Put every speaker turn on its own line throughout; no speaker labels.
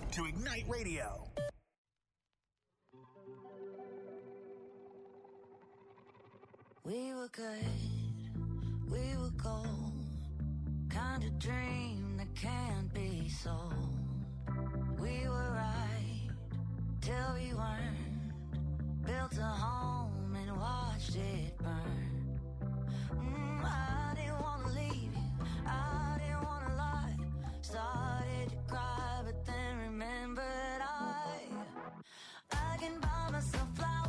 to Ignite Radio.
We were good, we were gold, kind of dream that can't be sold. We were right till we weren't, built a home and watched it burn. I didn't want to leave you, I didn't want to lie, started to cry but then remembered I can buy myself flowers.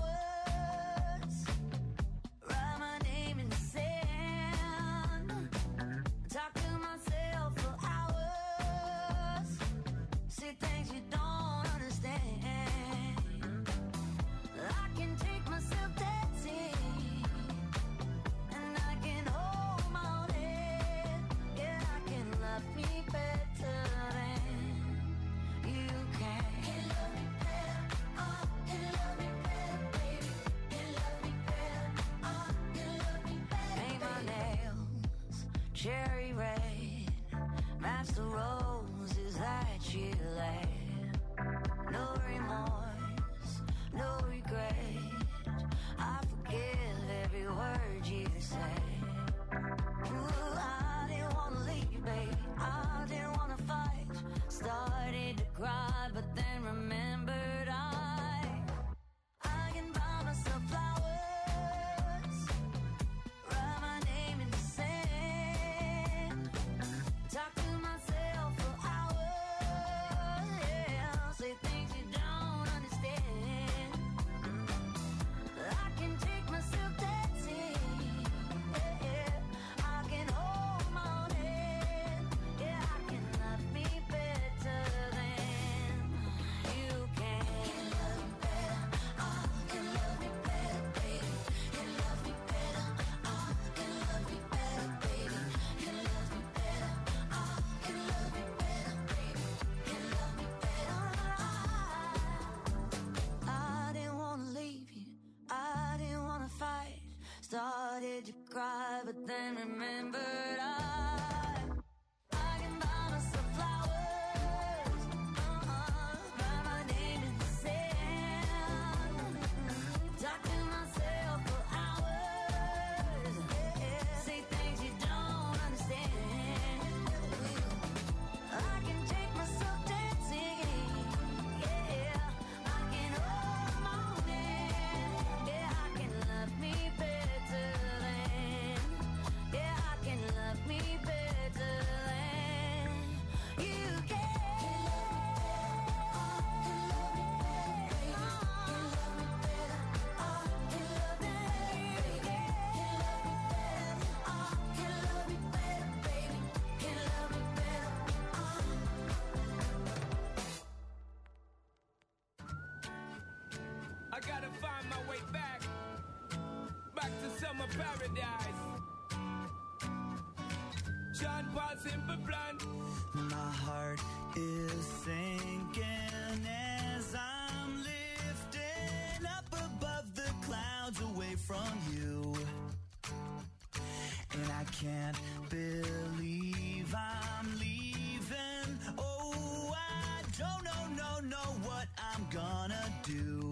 No remorse, no regret. I forgive every word you say. Ooh, I didn't want to leave, baby. I didn't want to fight. Started to cry, but then remembered I can buy myself flowers, write my name in the sand, talk to myself for hours, yeah, say things you don't understand. I can take myself dancing, yeah, I can hold my own hand, yeah, I can love me better than you can. Can love me better, oh, can love me better, baby. Can love me better, oh, can love me better, baby. Can love me better, oh, can love me better, baby. Can love me better, I didn't want to leave you, I didn't want to fight. Started to cry, but then remembered I can buy myself flowers, write my name in the sand, talk to myself for hours, yeah, say things you don't understand. I can take myself dancing, yeah, I can hold my own hand, yeah, I can love me better than, yeah, I can love me better than you can.
I gotta find my way back to summer paradise. John Paul Simple Plan.
My heart is sinking as I'm lifting up above the clouds away from you. And I can't believe I'm leaving. Oh, I don't know what I'm gonna do.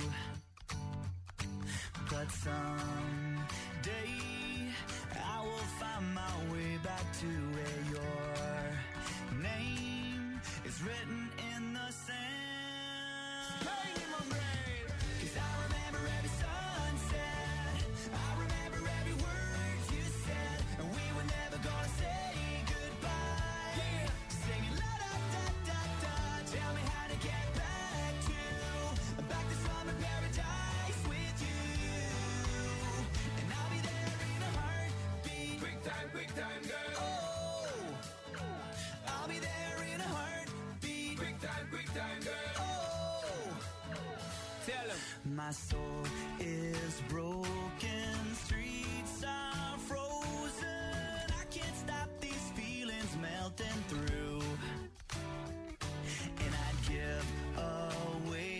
But someday I will find my way back to where your name is written in the sand.
Bang in my brain.
'Cause I remember every sunset, I remember every word you said, and we were never gonna say goodbye.
Yeah.
Singing la da da da da, tell me how to get back to summer paradise with you. And I'll be there in a heartbeat.
Quick time, girl.
Oh, I'll be there in a heartbeat.
Quick time, girl.
Oh,
Tell 'em.
my soul is broken, streets are frozen. I can't stop these feelings melting through. And I'd give away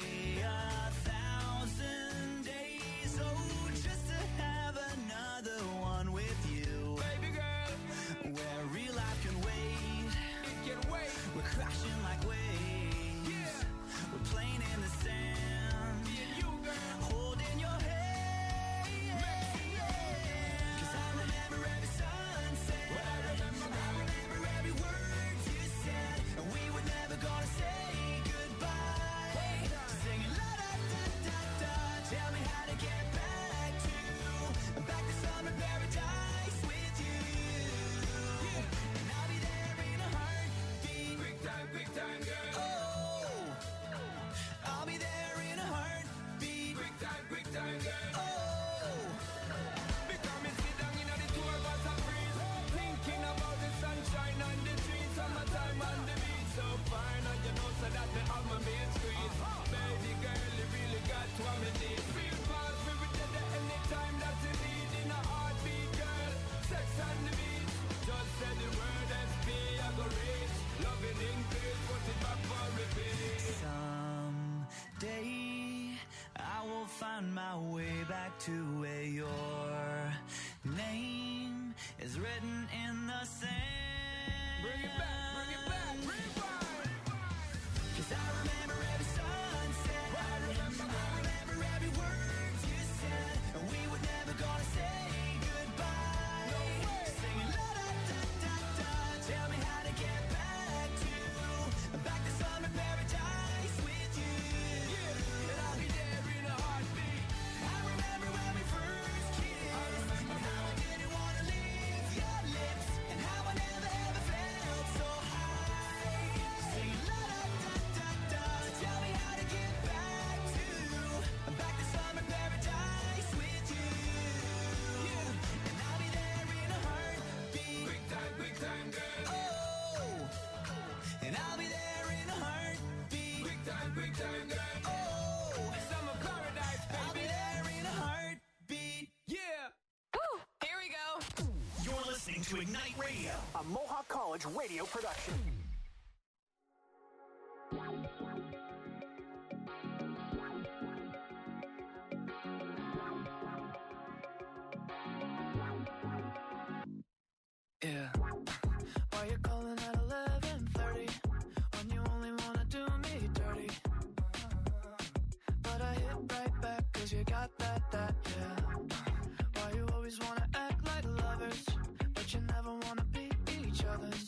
1,000 days, oh, just to have another one with you.
Baby girl,
Where real life can wait,
it can wait.
we're crashing like waves.
Yeah.
to where your name is written in the sand.
Bring it back, bring it back, rewind.
'Cause I remember every sunset, I remember every word you said, and we were never gonna say goodbye.
No way.
Singing la da da da da, tell me how to get back to summer paradise with you.
Yeah, and I'll be there in a heartbeat.
I remember when we first kissed, and how I didn't wanna leave your lips, and how I never ever felt so high. Singing la da da da da, tell me how to get back to summer paradise with you. Yeah, and I'll be there in a heartbeat.
Quick time, girl.
Oh, and I'll be there in a heartbeat.
Quick time, girl.
Oh,
Summer paradise,
I'll be
baby.
there in a heartbeat.
Yeah.
Here we go.
You're listening to Ignite Radio.
A Mohawk College radio production.
Yeah. Why you calling at 11:30 when you only wanna do me dirty? But I hit right back 'cause you got that, yeah. Why you always wanna act like lovers, but you never wanna be each other's?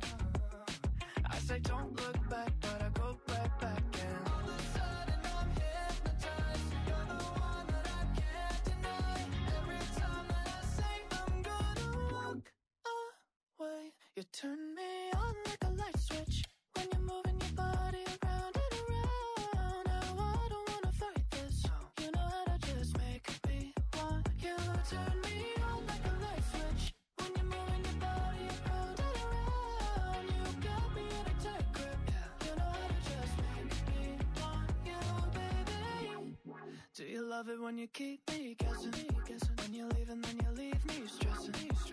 I say don't look back, but I go right back and all of a sudden I'm hypnotized. You're the one that I can't deny. Every time that I say I'm gonna walk away, you turn me on like a light switch when you're moving your body around and around. Now I don't wanna fight this. You know how to just make me want you. Turn me on like a light switch when you're moving your body around and around. You got me in a tight grip. You know how to just make me want you, baby. Do you love it when you keep me guessing? When you leave and then you leave me stressing.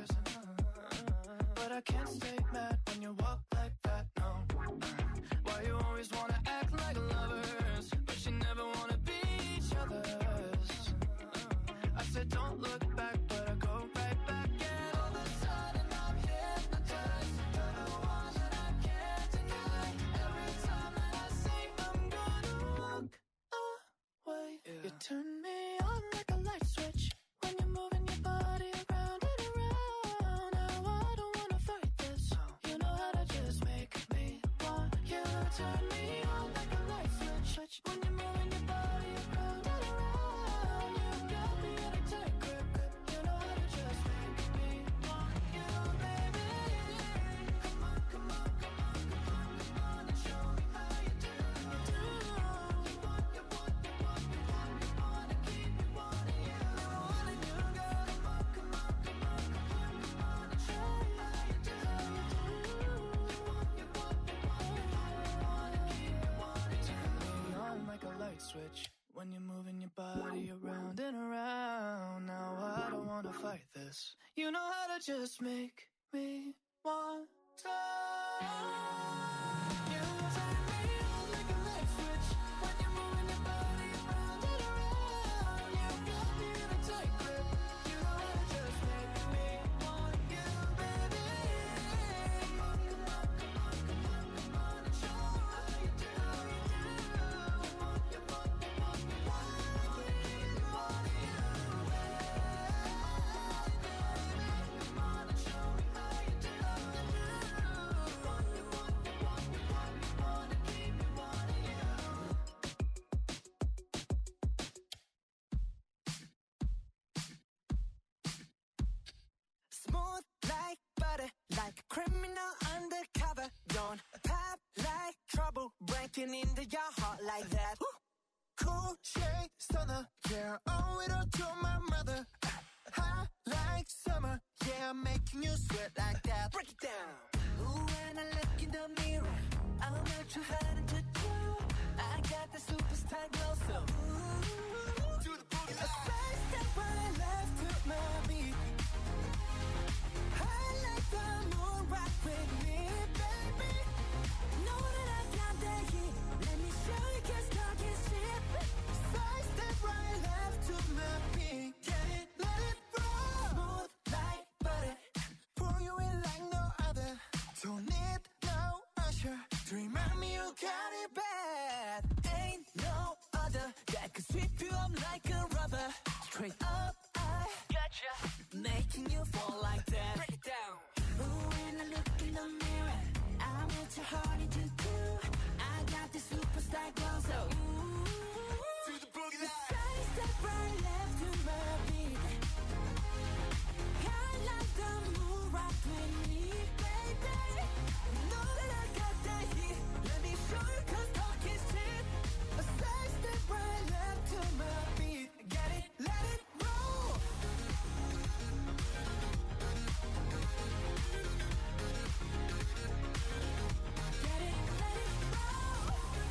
But I can't stay mad when you walk like that, no. Why you always wanna act like lovers, but you never wanna be each other's? I said don't look back, but I go right back, and all of a sudden I'm hypnotized. You're the one that I can't deny. Every time that I say I'm gonna walk away, you turn me on like a light switch when you're moving your body around and around. Now I don't wanna fight this. You know how to just make me want you. Turn me on like a light switch when you're moving your body around and around. You got me in a tight grip. You know how to just make me want you, baby. Come on, come on, come on, come on, come on, and show me how you do. You want, you want, you want, you want, you wanna keep me wanting you. Never wanting you, girl. Come on, come on, come on, come on, come on, and show me how you do. You want, you want, you want, you want, you wanna keep me wanting you. Turn me on like a light switch when you're moving your body around and around. Now I don't wanna fight this. You know how to just make me want to. You turn me on like a light switch when you're moving your body around and around. You got me in a tight grip. You know how to just make me want you, baby. Come on, come on, come on, come on, come on, and show me how you do. You want, you want, you want, you want, you wanna keep me wanting you. Come on and show me how you do. You want, you want, you want, you want, you wanna keep me wanting you.
Smooth like butter, like a criminal undercover. Don't pop like trouble, breaking into your heart like that. Cool shade stunner, yeah, owe it all to my mother. Hot like summer, yeah, I'm making you sweat like that. Break it down. Ooh, when I look in the mirror, I'm not too hard to do. I got the superstar glow, so ooh, do the booty. A side step when I left to my beat. I like the moon rock with me, baby. Know that I got that heat. Let me show you, 'cause talk is cheap. Side step right left to my beat. Feel I'm like a rubber. Straight up, I gotcha. Making you fall like that. Break it down. Ooh, when I look in the mirror, I'm what your heart to do. I got this superstar glow, so ooh. To the boogie line. Side step right left to my beat. I like the move right with me, baby. Know that I got that heat. Let me show you 'cause talk is cheap. A side step right left to my beat. Get it, let it roll. Get it, let it roll.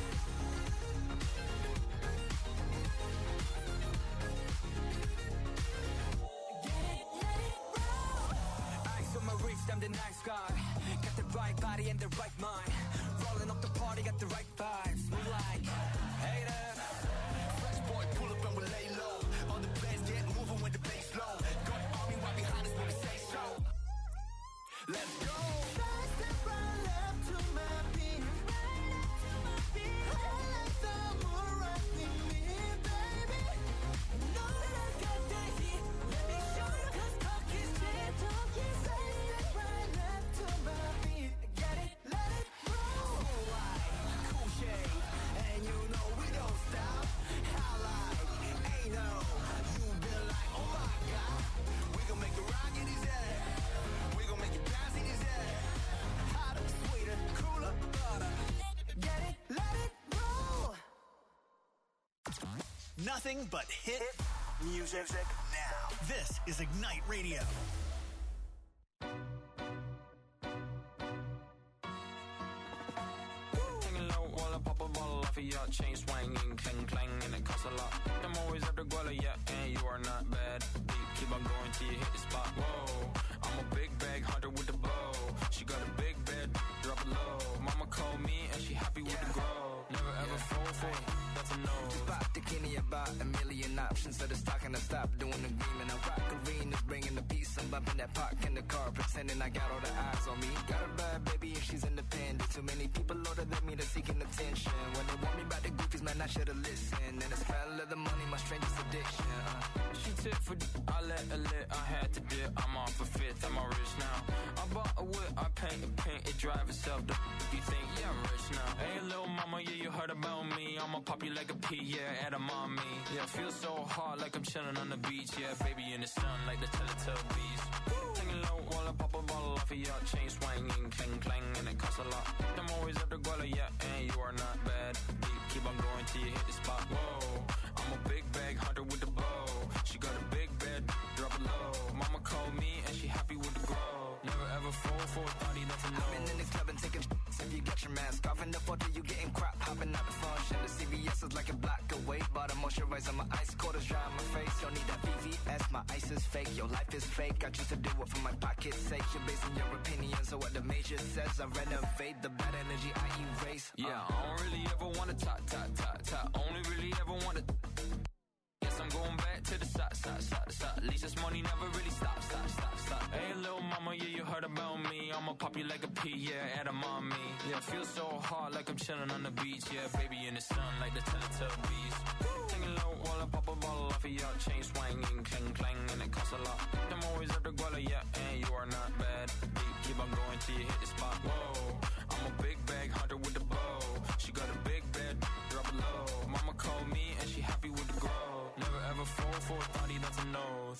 Get it, let it roll.
Ice on my wrist, I'm the nice guy. Got the right body and the right mind. Rolling up the party, got the right vibes. We like haters. Fresh boy, pull up and we lay low. All the players get moving when the bass low. Got the army right behind us when we say so. Let's go.
Side step right left to my beat. Right left to my beat. I like the move right with me, baby. Know that I got that heat. Let me show you 'cause talk is cheap. Side step right left to my beat. Get it, let it roll.
Cool light, cool shade, and you know we don't stop. Highlight, ain't no. You been like, oh my God. We gon' make it rock in his head. We gon' make it bounce in his head. Hotter, sweeter, cooler, butter.
Get it, let it roll.
Nothing but hit music now. This is Ignite Radio.
Hanging low while I pop a bottle off of your chain swinging, clang clang, and it costs a lot. I'm always up to Guala, yeah, and you are not bad. Keep on going till you hit the spot. Whoa, I'm a big bag hunter with the bow. She got a big bed, drop it low. Mama called me and she happy with the grow. Never ever fall for it, that's a no.
Just pop the Kenny about a million options. So the stock and I stop doing the agreement. I rock arenas, bringing the peace. I'm bumping that park in the car, pretending I got all the eyes on me. Got a bad baby and she's independent. Too many people older than me that's seeking attention. When they want me about the goofies, man, I should've listened. And the smell of the money, my strangest addiction.
She tip for I let her lit, I had to dip. I'm off a fifth, I'm all rich now. I bought a whip, I paint it drive itself. You think, yeah, I'm rich now. Hey, little mama, yeah, you heard about me. I'ma pop you like a pea, yeah, at a mommy. Yeah, feel so hot like I'm chilling on the beach. Yeah, baby in the sun like the Teletubbies. Hanging low while I pop a bottle off of your chain swinging, clang clang, and it costs a lot. I'm always up to Guala, yeah, and you are not bad. Keep on going till you hit the spot. Whoa, I'm a big bag hunter with the bow. She got a big bed, drop it low. Mama called me and she happy with the grow. Never ever fall for a thotty, that's a no.
I've been in the club and taking if you got your mask off in the photo, you getting crap, hopping out the function. The CVS is like a block away, but I'm moisturizing my ice, cold is dry on my face. Don't need that VVS, my ice is fake, your life is fake. I choose to do it for my pocket's sake. You're basing your opinions on what the major says. I renovate the bad energy I erase.
Yeah, I don't really ever wanna top. Only really ever wanna. Yes, I'm going back to the side. At least this money never really stop. Hey, little mama, yeah, you heard about me. I'ma pop you like a pea, yeah, at a mommy. Yeah, feel so hot like I'm chilling on the beach. Yeah, baby in the sun like the Teletubbies. Hanging low while I pop a bottle off of your chain swinging, clang clang, and it costs a lot. I'm always up to Guala, yeah, and you are not bad. Keep on going till you hit the spot. Whoa, I'm a big bag hunter with the bow. She got a big bed, drop it low. Mama called me and she happy with the grow. Never ever fall for a thotty, that's a nose.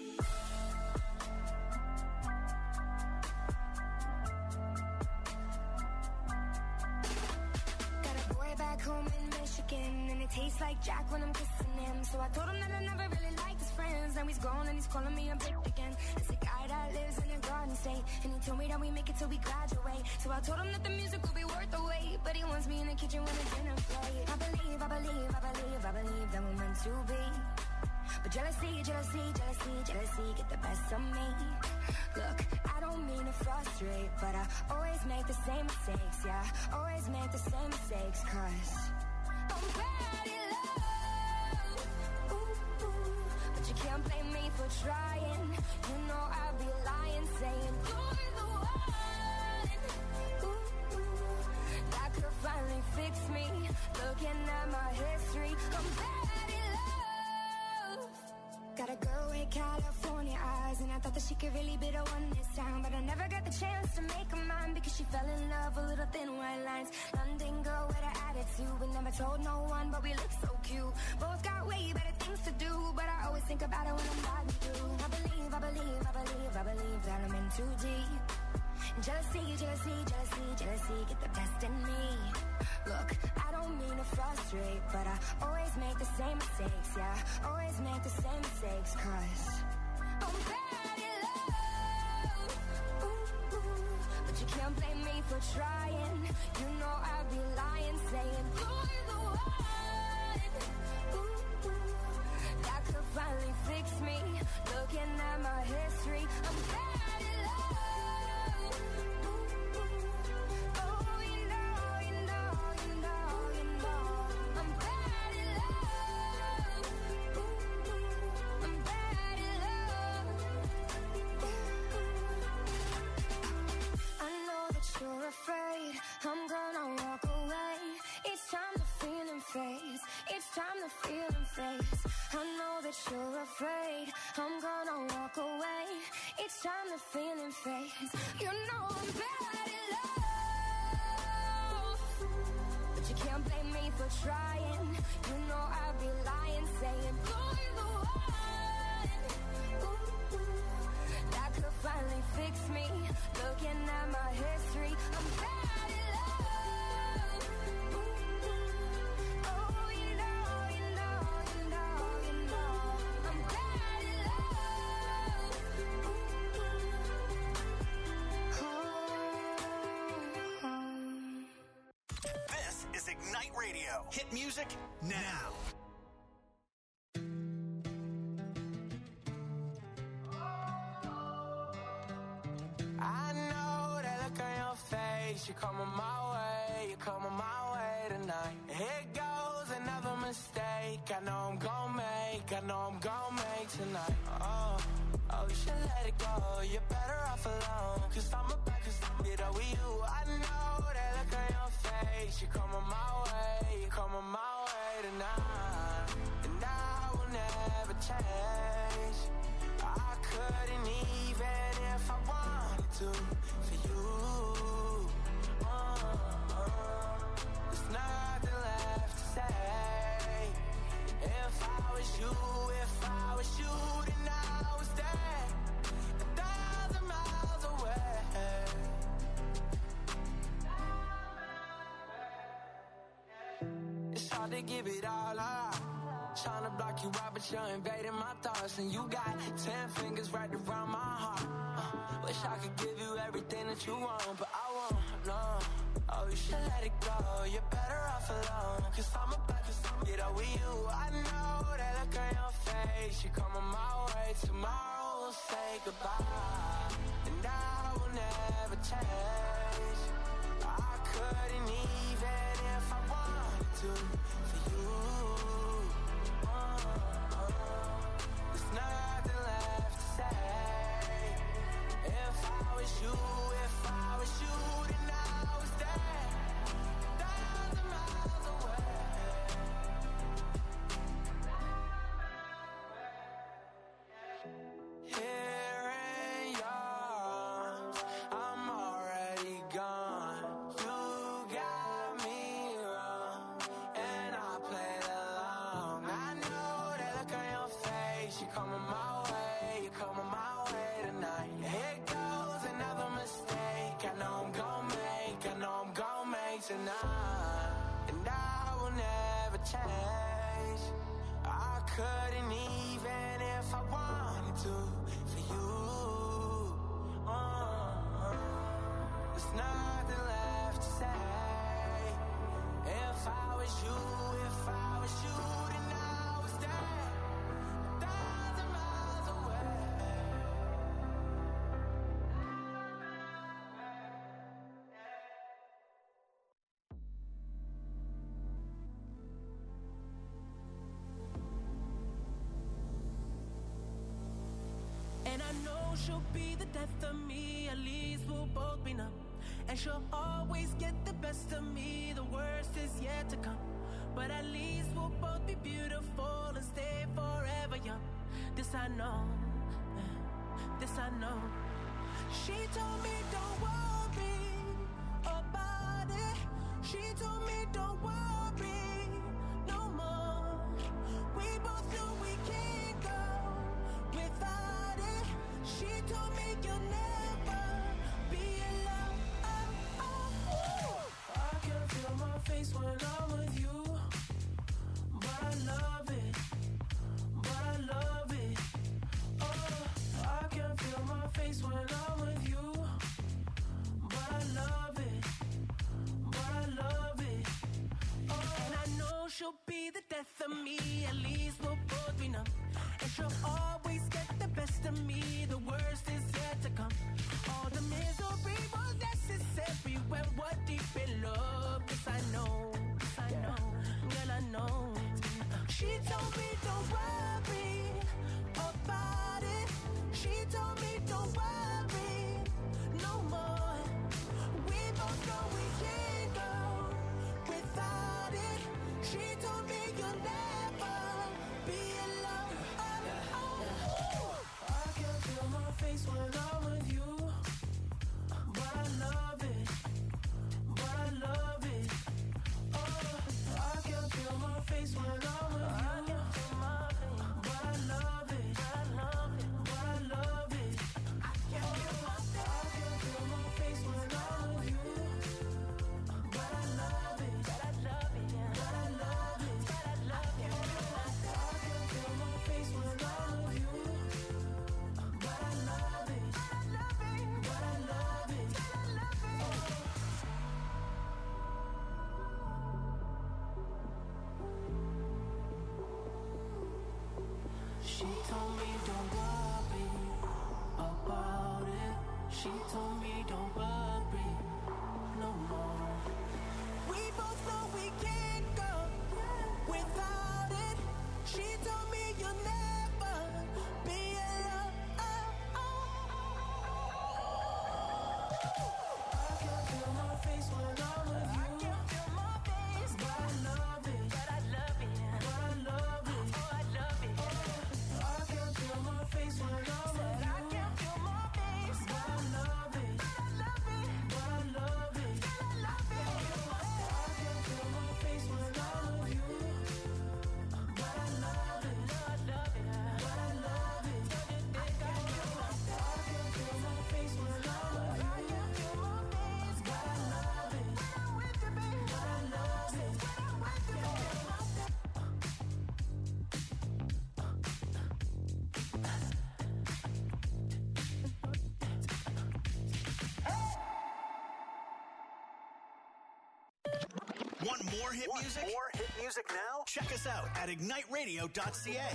Back home in Michigan, and it tastes like Jack when I'm kissing him. So I told him that I never really liked his friends. Now he's gone and he's calling me a bitch again. It's a guy that lives in a garden state, and he told me that we make it till we graduate. So I told him that the music will be worth the wait, but he wants me in the kitchen when the dinner plate. I believe that we're meant to be. But jealousy get the best of me. Look, I don't mean to frustrate, but I always make the same mistakes, yeah. Always make the same mistakes, 'cause I'm bad in love. Ooh, ooh. But you can't blame me for trying. You know I'd be lying, saying you're the one. Ooh, ooh. That could finally fix me. Looking at my history, I'm bad in love. got a girl with California eyes, and I thought that she could really be the one this time, but I never got the chance to make her mine because she fell in love with little thin white lines. London girl with an attitude, but never told no one, but we look so cute. Both got way better things to do, but I always think about it when I'm riding through. I believe that I'm in too deep. Jealousy, jealousy, jealousy, jealousy, get the best in me. Look, I don't mean to frustrate, but I always make the same mistakes, yeah. Always make the same mistakes, cause I'm bad in love. Ooh, ooh. But you can't blame me for trying. You know I'd be lying, saying you're the one. Ooh, ooh. That could finally fix me. Looking at my history, I'm bad in love. Ooh, ooh. Oh, you know, you know, you know, you know, I'm bad in love. Ooh, ooh. I'm bad in love. I know that you're afraid I'm gonna walk away. Each time the feeling fades, each time the feeling fades. I know that you're afraid I'm gonna walk away. Each time the feeling fades, you know I'm bad in love. But you can't blame me for trying. You know I'd be lying, saying you're the one. Ooh, ooh. That could finally fix me. Looking at my history, I'm bad in love. Ooh, ooh. Oh, you know, you know, you know, you know, I'm bad in love. Ooh, ooh. Oh.
This is Ignite Radio. Hit music now.
I know that look on your face. You're coming my way, you're coming my way tonight. Here goes another mistake. I know I'm gon' make, I know I'm gon' make tonight. Oh, you should let it go. You're better off alone. Cause I'm about to get over you. I know that look on your face. You're coming my way, you're coming my way tonight. And I will never change. I couldn't even if I wanted to for you. There's nothing left to say. If I was you, then I was there 1,000 miles away. It's hard to give it all up. Trying to block you out, but you're invading my thoughts. And you got 10 fingers right around my heart. Wish I could give you everything that you want, but I won't, no. Oh, you should let it go. You're better off alone. Cause I'm about to get over you. I know that look on your face. You're coming my way. Tomorrow we'll say goodbye. And I will never change. I couldn't even if I wanted to for you. There's nothing left to say. If I was you, then I was there 1,000 miles away. Here in yours, I'm already gone. You got me wrong, and I played along. I know that look on your face. You're coming my way, you're coming my way tonight. Here goes another mistake. I know I'm gon' make, I know I'm gon' make tonight. And I will never change. I couldn't even if I wanted to for you. There's nothing left to say. If I was you, then I was there 1,000 miles away.
And I know she'll be the death of me. At least we'll both be numb. And she'll always get the best of me. The worst is yet to come. But at least we'll will both be beautiful and stay forever young. This I know, this I know. She told me don't worry about it. She told me don't worry no more. We both know we can't go without it. She told me you'll never be alone. I can feel my face when I'm with you, but I love it, but I love it. Oh, I can feel my face when I'm with you, but I love it, but I love it. Oh, and I know she'll be the death of me, at least we'll both be numb. And she'll always get the best of me, the worst is yet to come. All the misery was necessary when we're deep in love. Yes, I know, girl, I know. She told me don't worry about it. She told me don't worry no more. We both know we can't go without it. She told me you'll never be alone. I can feel my face when I'm with you, but I love it, but I love it. Oh, I can feel my face when I'm with you, but I love it, but I love it, but I love it. I can feel my face when I'm with you, but I love it, but I love it, but I love it, but I love it. I can feel my face when I'm with you, but I love it, but I love it, but I love it, but I love it. She told me don't worry about it. She told me don't worry no more. We both know we can't go without it. She told me you'll never be alone. I can feel my face when I'm with you. I can feel my face, but I love it, but I love it, but I love it. Oh, I love it. I can feel my face when I'm with you. I can feel my face, but I love it, but I love it, but I love it, but I love it. I can feel my face when I'm with you, but I love it, but I love it, but I love it. I can feel my face when I'm with you. I can feel my face, but I love it, when I'm with you, baby. But I love it, when I'm with you, baby.
Want more hit music?
More hit music now?
Check us out at igniteradio.ca.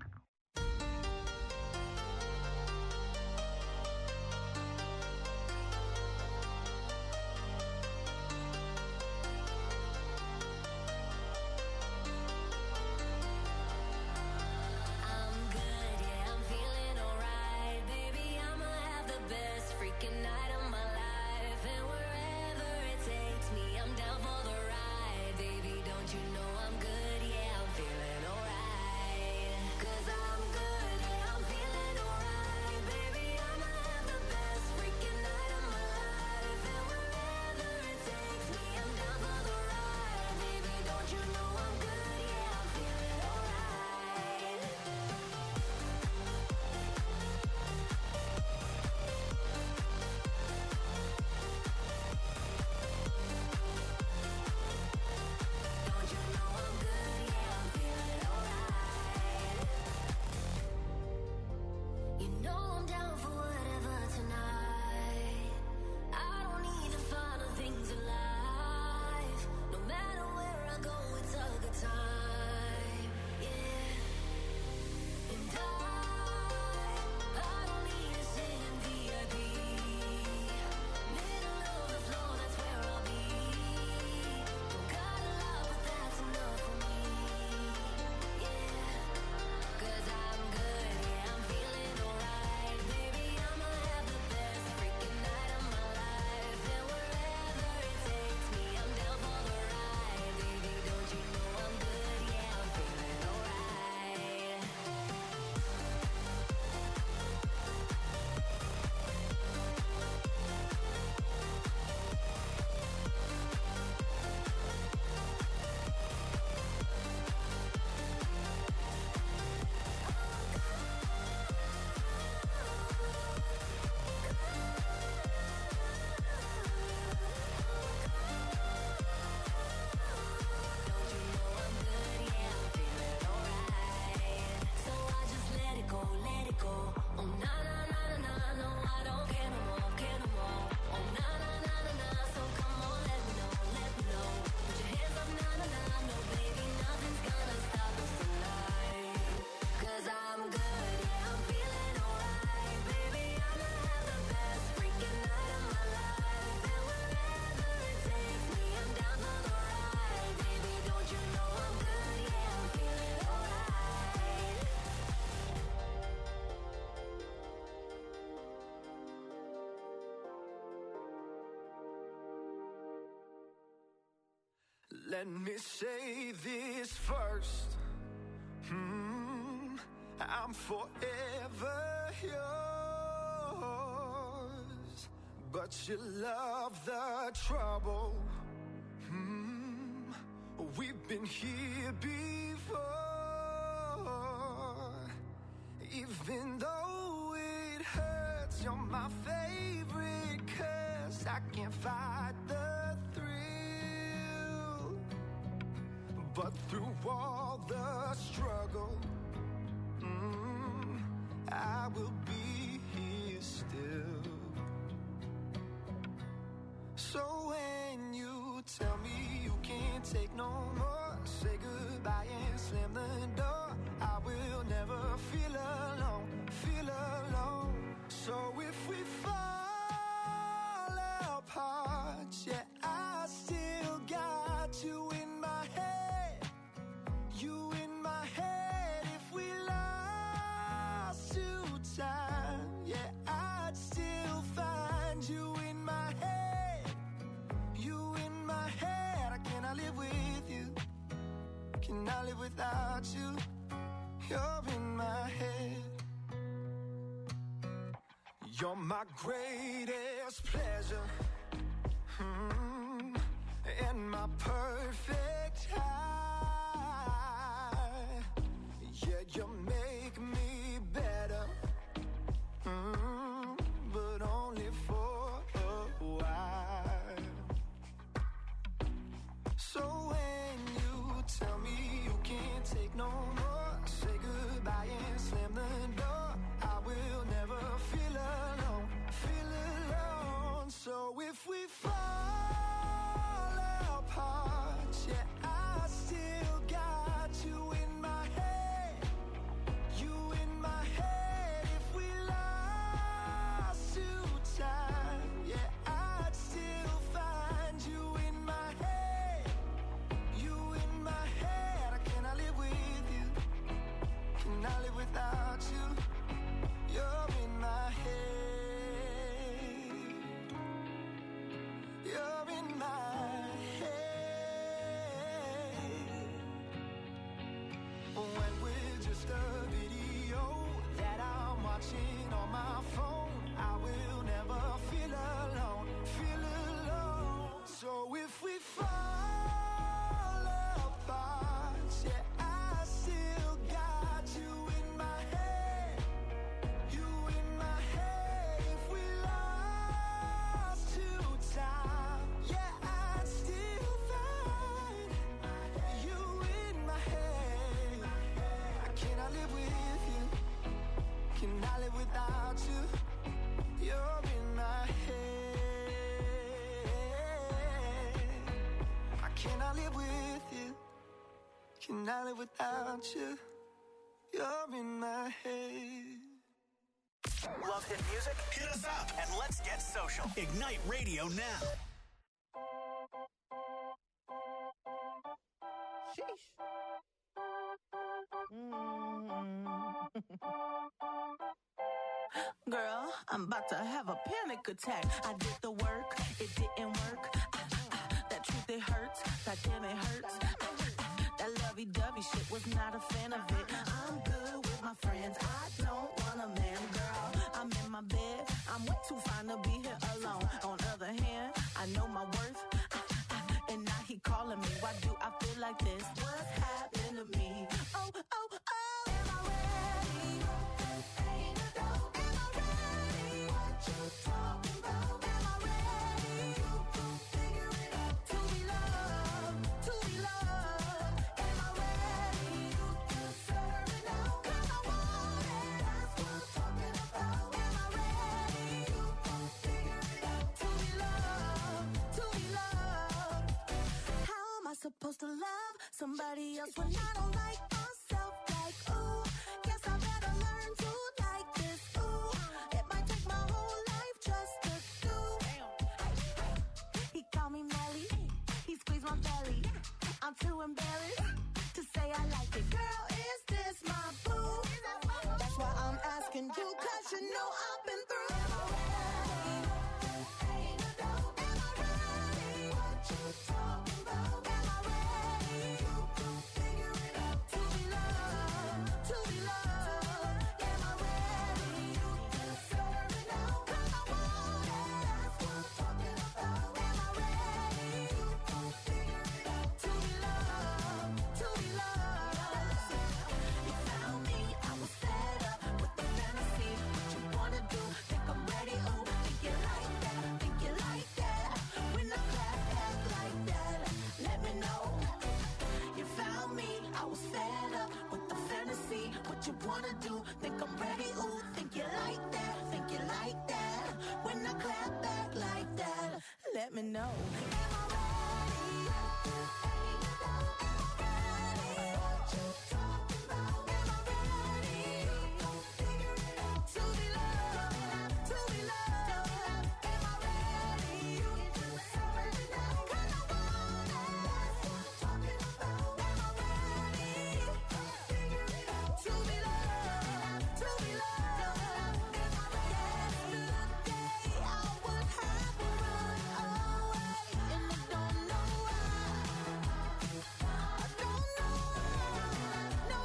I'm good, yeah, I'm feeling alright. Baby, I'ma have the best freaking night of my life. And wherever it takes me, I'm down for the ride. Baby, don't you know I'm good, yeah, I'm feeling alright. Good.
Let me say this first. I'm forever yours, but you love the trouble. We've been here before. Even though it hurts, you're my favorite curse. I can't fight the thrill, but through all the struggle, I will be here still. So when you tell me you can't take no more, say goodbye and slam the door. I will never feel alone, feel alone. So if we fall apart, yeah, I still got you in my head, you in my head. If we lost to time, yeah, I'd still find you in my head, you in my head. I cannot live with you, cannot live without you. You're in my head. You're my greatest pleasure, and my perfect high. Yeah, you make me better, but only for a while. So when you tell me you can't take no more, say goodbye and slam the door. I will never feel alone, feel alone. So if we fall apart, yeah, I still got you in my head, you in my head. If we lost to time, yeah, I'd still find you in my head, you in my head. I cannot live with you, cannot live without you. You're in my head, you're in my head. When we're just a video that I'm watching on my phone, I will never feel alone, feel alone. So if we fall apart, yeah, I still got you in my head, you in my head. If we lost to time, yeah, I'd still find you in my head. I cannot live with you, cannot live without you. You're in my head. I cannot live with you, cannot live without you. You're in my head.
Love hit music? Hit us up and let's get social. Ignite Radio now.
Sheesh. Girl, I'm about to have a panic attack. I did the work, it didn't work. That truth, it hurts. That damn, it hurts. That lovey-dovey shit, was not a fan of it. I'm good with my friends, I don't want a man, girl. I'm in my bed, I'm way too fine to be here alone. On the other hand, I know my worth, and now he calling me. Why do I feel like this? What's happened to me? Oh, oh, oh. Am I ready? Ain't a dope. Am I ready? What you talking about? Am I ready? You gon' figure it out. To be loved, to be loved. Am I ready? You deserve it now. 'Cause I want it. That's what I'm talking about. Am I ready? You gon' figure it out. To be loved, to be loved. How am I supposed to love somebody else when I don't like myself? Like, ooh, guess I better learn to like this. Ooh, it might take my whole life just to do. He called me Melly, he squeezed my belly. I'm too embarrassed to say I like it. Girl, is this my boo? That's why I'm asking you, 'cause you know I've been through. Am I ready? Ain't a dope. Am I ready? What you talking about? Am I ready? was fed up with the fantasy. What you wanna do? Think I'm ready? Ooh, think you like that? Think you like that? When I clap back like that, let me know. Am I ready? What you talking about? Am I ready? Figure it out. To be loved, to be loved. Am I ready? You deserve it now. 'Cause I want it. That's what I'm talking about. Am I ready? Figure it out. To be loved, to be loved. Am I ready? Yesterday I would have run away, and I don't know why. I don't know why. No,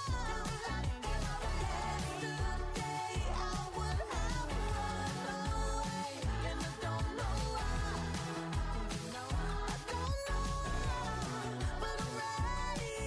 yesterday I would have run away, and I don't know why. I don't know, but I'm ready.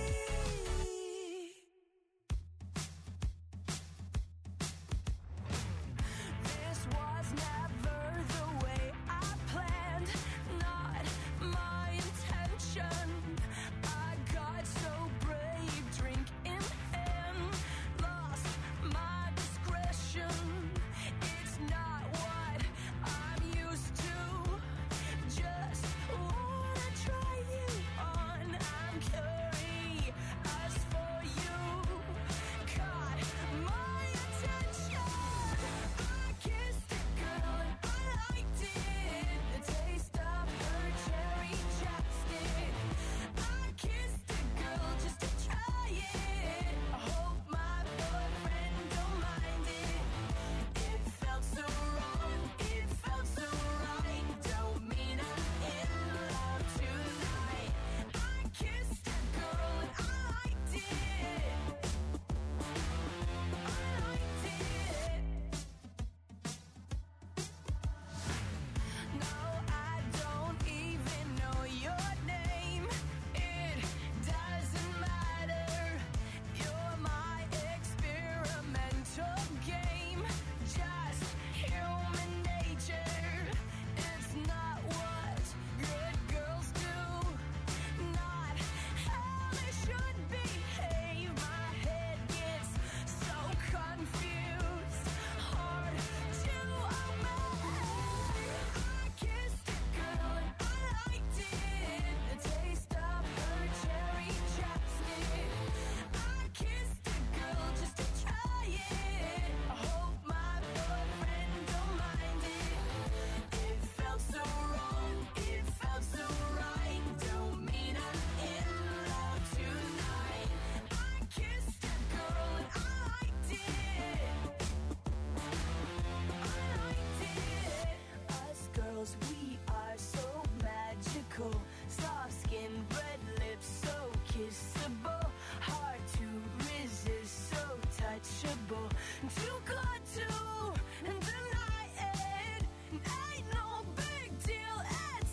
This was never the way I planned, not my intention. I got so brave, drink in hand, lost my discretion. It's not what I'm used to. Just wanna try you on. I'm curious for you. Caught my attention. I kissed a girl and I liked it. The taste of her cherry chapstick. I kissed a girl just to try it. I hope my boyfriend don't mind it. It felt so wrong, it felt so right. Don't mean I'm in love tonight. I kissed a girl and I liked it. I liked it. No, I don't even know your name. It doesn't matter. You're my experimental game. Just human nature. It's not what good girls do. Not how they should behave. My head gets so confused. Hard to obey. I kissed a girl and I liked it. The taste of her cherry chapstick. I kissed a girl just to try it. I hope my boyfriend don't mind it. It felt so wrong, it felt so right. Don't mean I'm in love tonight. I kissed a girl and I liked it. I liked it. Us girls, we are so magical. Soft skin, red lips, so kissable. Hard to resist, so touchable. Too good to deny it. Ain't no big deal, it's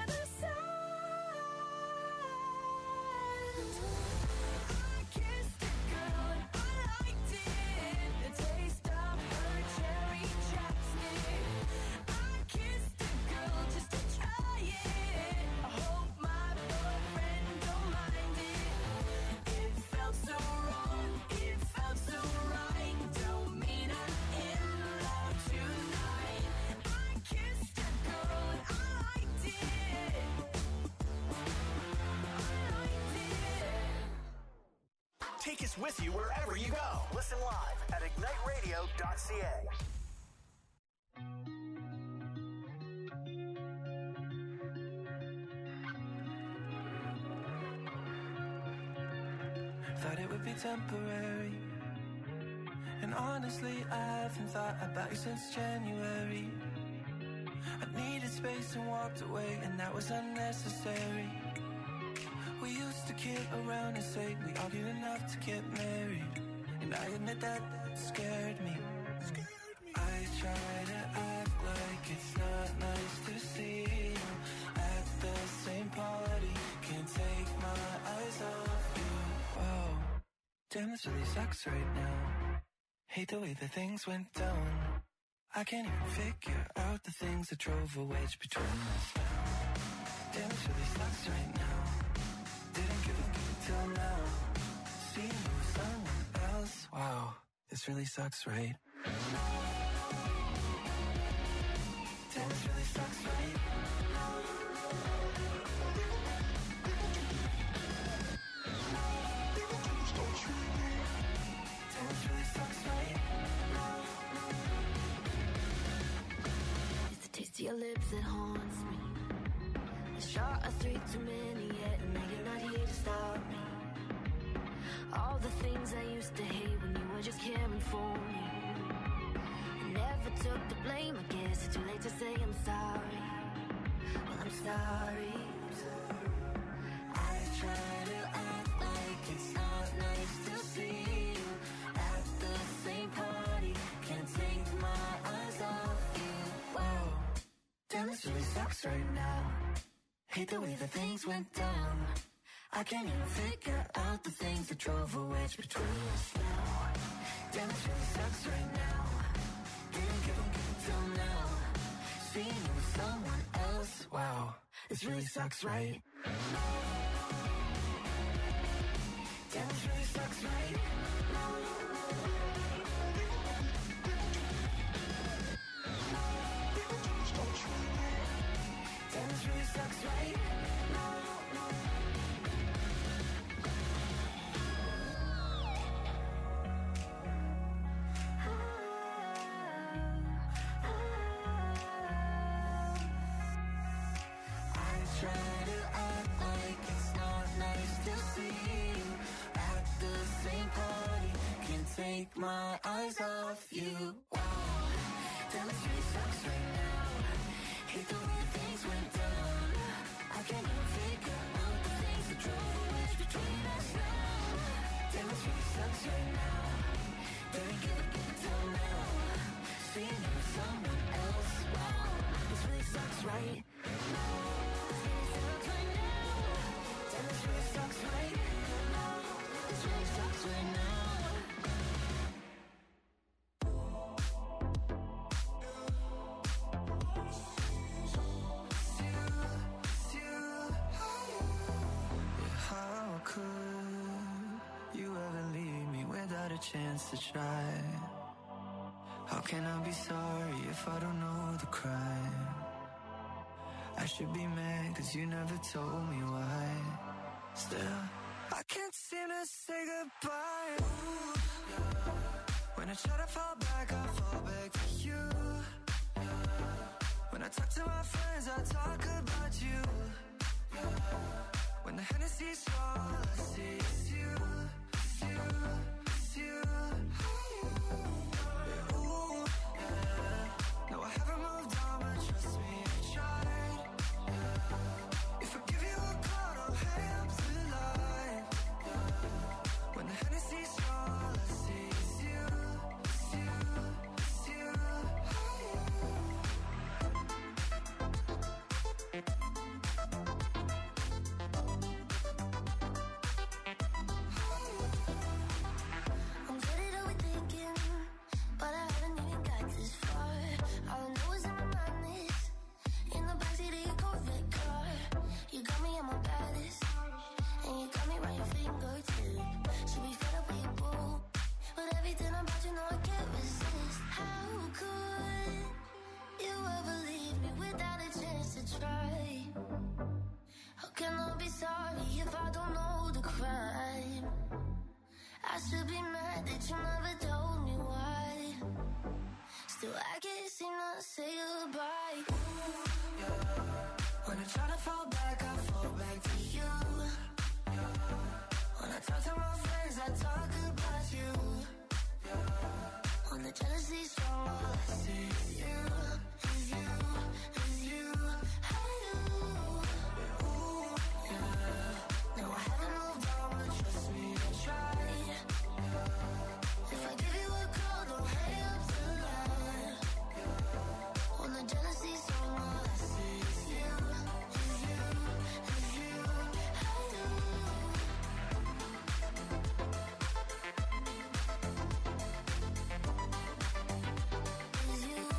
innocent. I kissed a girl and I liked it. The taste of her cherry chapstick. I kissed a girl just to try it. I hope my boyfriend don't mind it. It felt so wrong, it felt so right. Don't mean I'm in love tonight. I kissed a girl and I liked it. I liked it.
Take us with you wherever you go. Listen live at igniteradio.ca.
Thought it would be temporary, and honestly I haven't thought about you since January. I needed space and walked away, and that was unnecessary. We used to kid around and say we argued enough to get married, and I admit that scared me. I try to act like it's not nice to see you at the same party. Can't take my eyes off you. Whoa, damn, this really sucks right now. Hate the way that things went down. I can't even figure out the things that drove a wedge between us now. Damn, this really sucks right now. Didn't give a till now.
this really sucks, right? Damn, this really sucks, right? Damn, this really sucks, right?
It's the taste of your lips that haunts me. A shot of 3 too many yet, and now you're not here to stop me. All the things I used to hate when you were just caring for me. I never took the blame, I guess it's too late to say I'm sorry. Well, I'm sorry. I try to act like it's not nice to see you at the same party. Can't take my eyes off you. Wow, damn, this really sucks right now. Hate the way that things went down. I can't even figure out the things that drove a wedge between us now. Damn, this really sucks right now. Didn't give a till now. Seeing you with someone else.
Wow, this really sucks, right?
Damn, this really sucks right. Damn, this really sucks right.
Take my eyes off you.
Wow, damn, it really sucks right now. Hate the way things went down. I can't even figure out the things that drove a wedge between us now. Damn, it really sucks right now. Don't give a till now. Seeing you with someone else. Wow, this really sucks right. Damn, it really sucks right. This really sucks right now.
A chance to try. How can I be sorry if I don't know the crime? I should be mad cause you never told me why. Still, I can't seem to say goodbye. Ooh, yeah. When I try to fall back, I fall back to you. Yeah. When I talk to my friends, I talk about you. Yeah. When the Hennessy's all I see is you, it's you. You, yeah, ooh, yeah. No, I haven't moved on, but trust me, I tried. Yeah. If I give you a call, don't hang up the line. Yeah. When the Hennessy's all I see is you, it's you, it's you.
I should be mad that you never told me why. Still, I can't seem to say goodbye. Ooh, yeah. When I try to fall back, I fall back to you. Yeah. When I talk to my friends, I talk about you. Yeah. When the jealousy's strong, all I see is you, is you, is you. Ooh, yeah. No, I haven't moved on, but trust me, I tried. If I give you a call, don't hang up the line. When the jealousy's strong, all I see is you, is you, is you. Is you.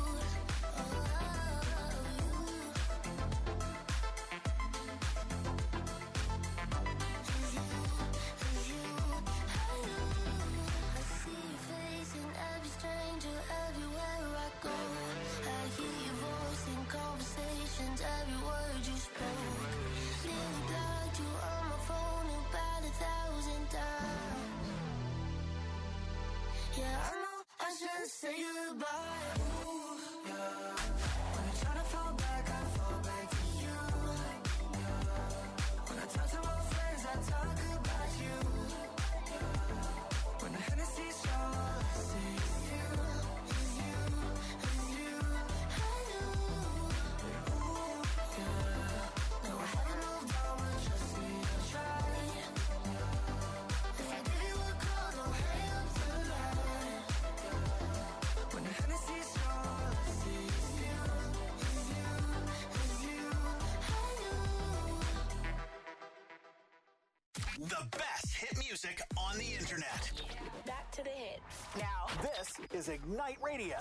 say goodbye. Ooh, yeah. When I try to fall back, I fall back to you. Yeah. When I talk to my friends, I talk about you. Yeah. When the Hennessy's all I see is you, is you, is you. I knew. Ooh, yeah. No, I haven't moved on, but trust me, I tried. If I give you a call, don't hang up the line. When the Hennessy's all I see is you, is you, is you. I knew.
The best hit music on the internet.
Back to the hits.
Now, this is Ignite Radio.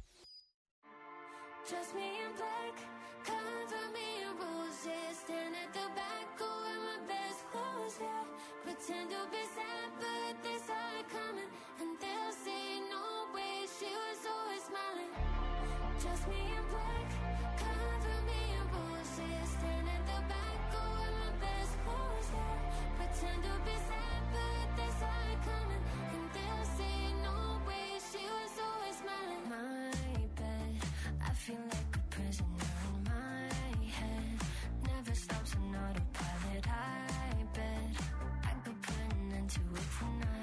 Dress me in black, cover me in roses. Stand at the back, go in my best clothes, yeah. Pretend to be sad, but they saw it coming. And they'll say, no way, she was always smiling. Dress me in black, cover me in roses. Stand at the back, go in my best clothes, yeah. Pretend to be sad, but they saw it coming. And they'll say, no way, she was always smiling. My bed, I feel like a prisoner in my head. Never stops on autopilot. I bet I could put an end to it tonight.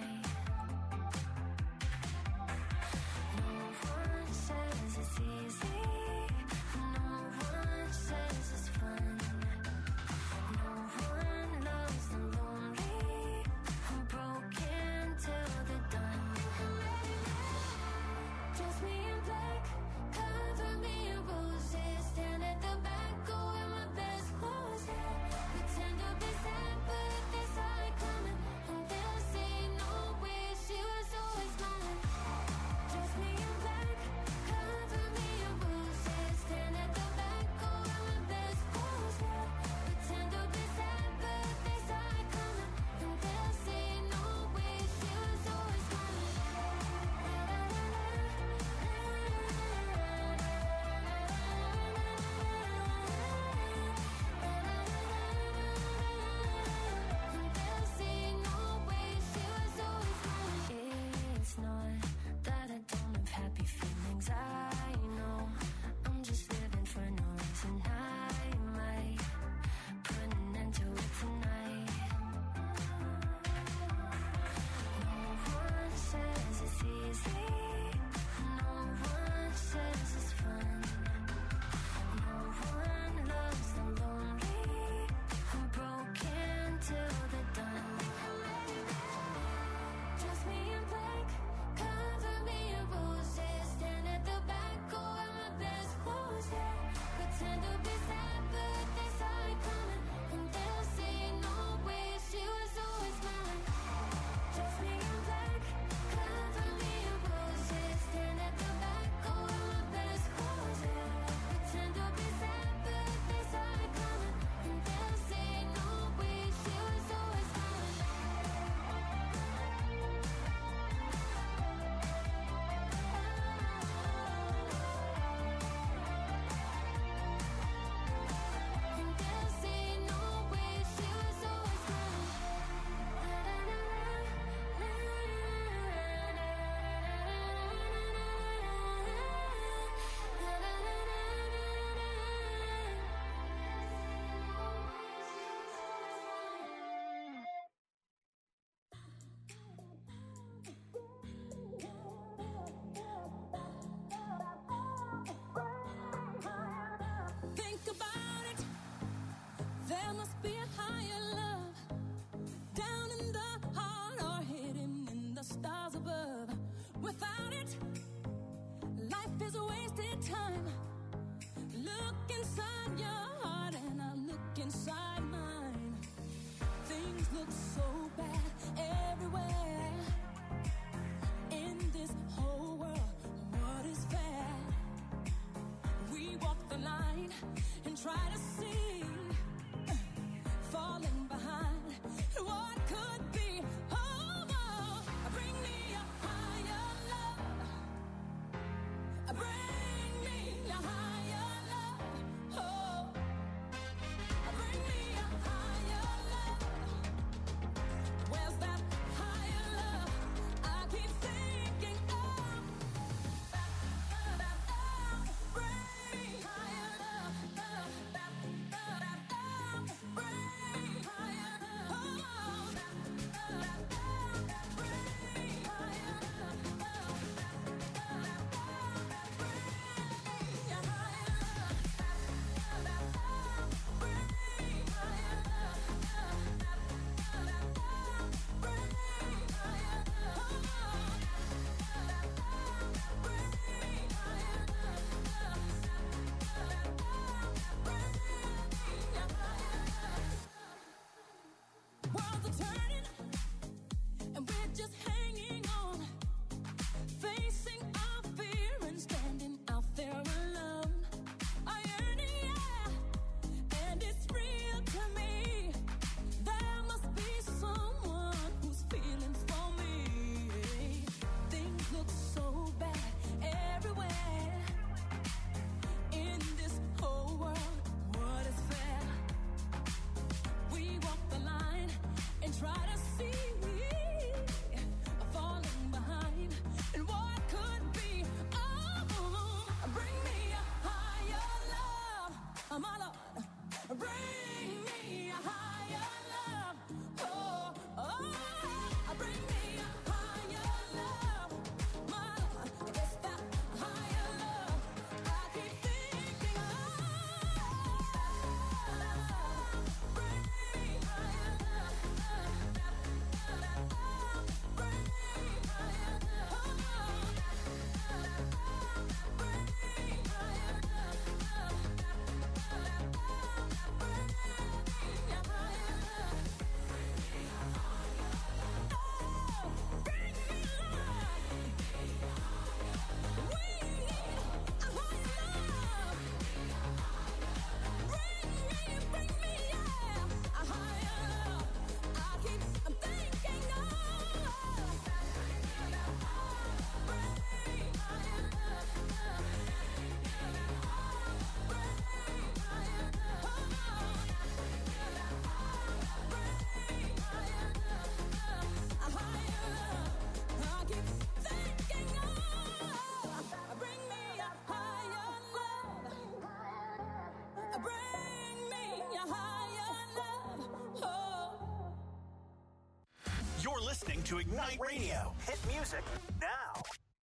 to Ignite Radio. Hit music now.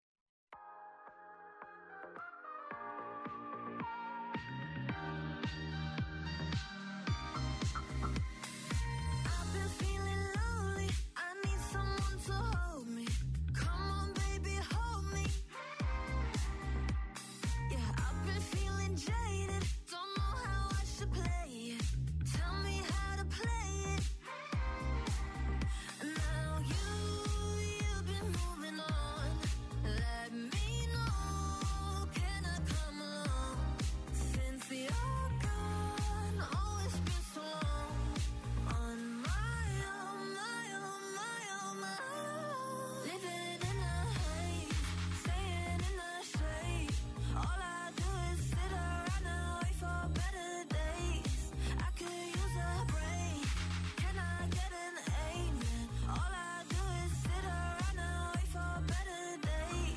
I've been feeling lonely. I need someone to hold me. Come on, baby, hold me. Yeah, I've been feeling jaded. Don't know how I should play it. Tell me how to play it. Now you've been moving on. Let me know. Can I come along? Since you're gone, oh, it's been so long. On my own, my own, my own, my own. Living in a haze, staying in the shade. All I do is sit around and wait for better days. I could use a break. Can I get an amen? All I do is sit around and wait for better days.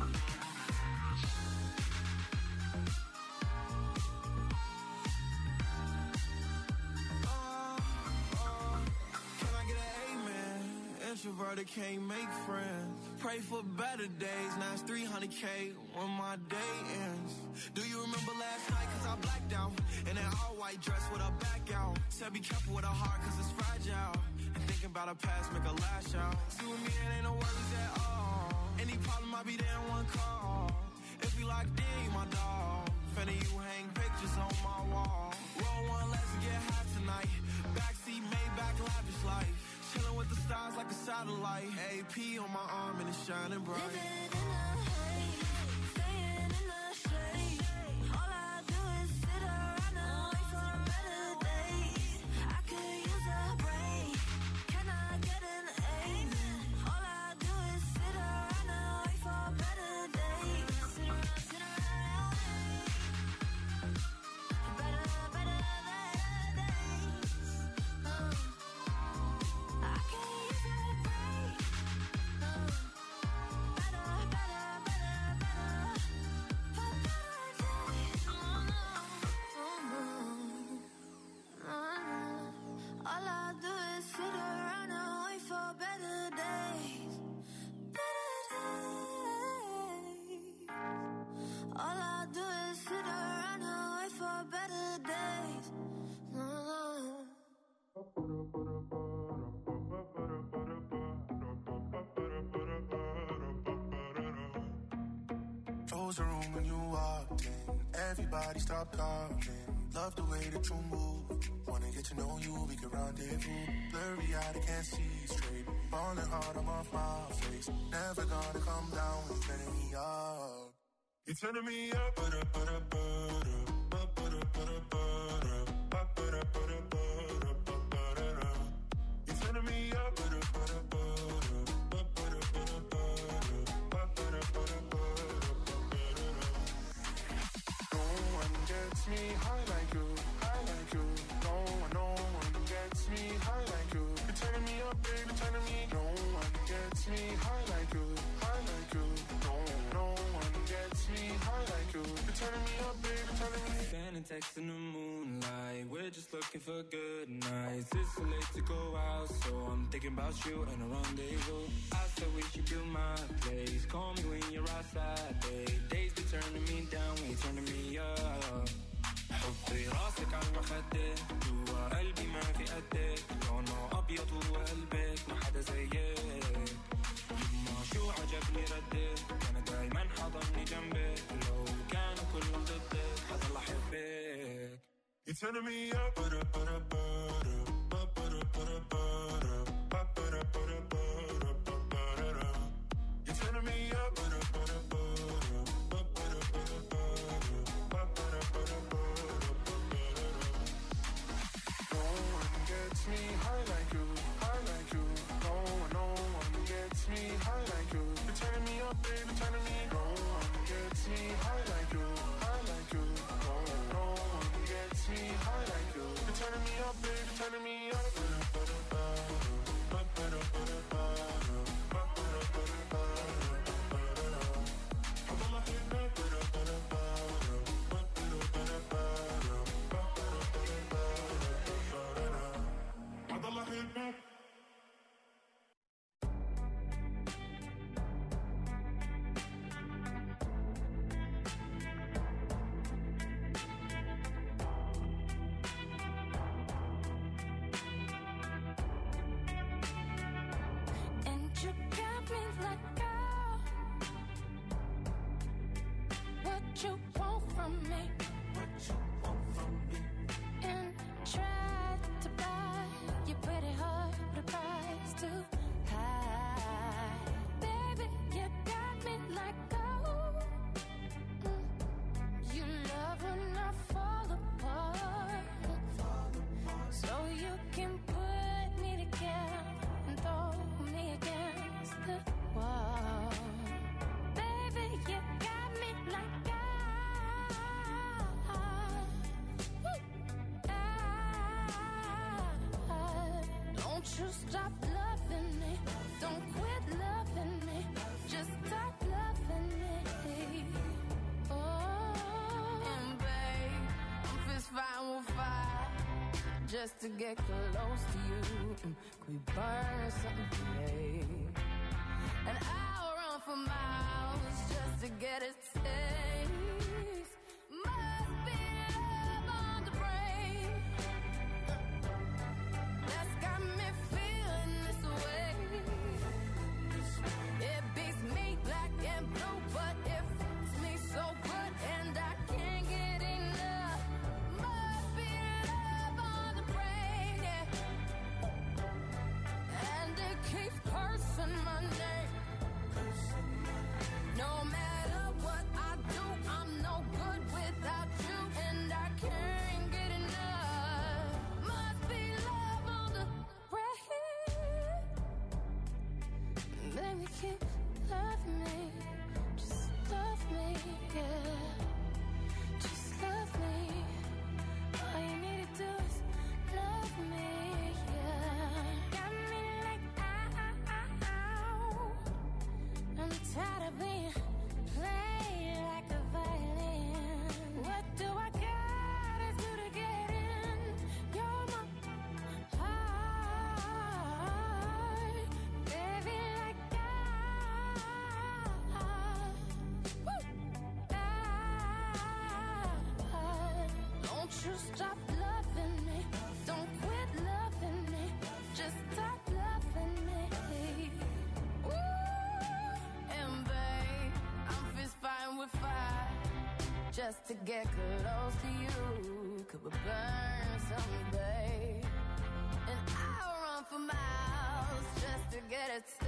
Can I get an amen? Introverted can't make friends. Pray for better days. Now it's 300K when my day ends. Do you remember last night? Cause I blacked out. In an all white dress with a back out. Said be careful with a heart cause it's fragile. And thinking about a past make a lash out. See with me it ain't no worries at all. Any problem I'll be there in one call. If we locked in, you my dog. Finna you hang pictures on my wall. Roll one, let's get high tonight. Backseat, Maybach, lavish life. Chilling with the stars like a satellite. AP on my arm and it's shining bright.
Living in a haze, staying in the shade. All I do is sit around and wait for better days. I could use a break. Can I get an amen? All I do is sit around and wait for better days. Sit around, better days. I could use a break. All I do is sit around and wait for better days. Better days. All I do is sit around and wait for better days.
Close the room when you walked in. Everybody stop talking. Love the way that you move. Wanna get to know you, we can rendezvous. Blurry eyed, I can't see straight. Falling hard, I'm off my face. Never gonna come down when you're turning me up. You're turning me up. You're turning me up. Gets me high like you, high like you. No one gets me high like you. You're turning me up, baby, turning me. No one gets me high like you, high like you. No one gets me high like you. You're turning me up, baby, turning me.
Sending texts in the moonlight. We're just looking for good nights. It's so late to go out, so I'm thinking about you and a rendezvous. I said we should do my place. Call me when you're outside, babe. Days be turning me down when you're turning me up. حطي راسك على المخدة جوا قلبي ما في قدك لونه أبيض وقلبك ما حدا زيك يما شو عجبني ردك أنا دايما حضني جنبك لو كانوا كلهم ضدك حضل أحبك.
You're turning me up. You're turning me up. Me high like you, high like you. No one gets me high like you. You're turning me up, baby, turning me. No one gets me high like you, high like you. No one gets me high like you. You're turning me up, baby, turning me up.
what you want from me. What you want from me. And try to buy your pretty heart with a price too high. Baby, you got me like gold. You love when I fall apart. So you can put me together and throw me against the wall. Baby, you got me like don't you stop loving me. Don't quit loving me. Just stop loving me. Oh, and babe, I'm fist fighting with fire just to get close to you. Could we burn something today? And I'll run for miles just to get a taste. Must be love on the brain that's got me feeling this way. It beats me black and blue, but it fits me so good, and I can't get enough. Must be love on the brain, yeah. And it keeps cursing my name. No matter what I do, I'm no good without you, and I can't get enough. Must be love on the brain. Baby, keep loving me. Just love me, yeah. Just love me. All you need to do is love me, yeah. Got me like ow. I'm tired of being played like a violin. What do I gotta do to get in? You're my heart, baby, like don't you stop loving me. Don't quit loving me. Just stop loving me. Ooh, and babe, I'm fist fighting with fire just to get close to you. Could we burn something, babe? And I'll run for miles just to get a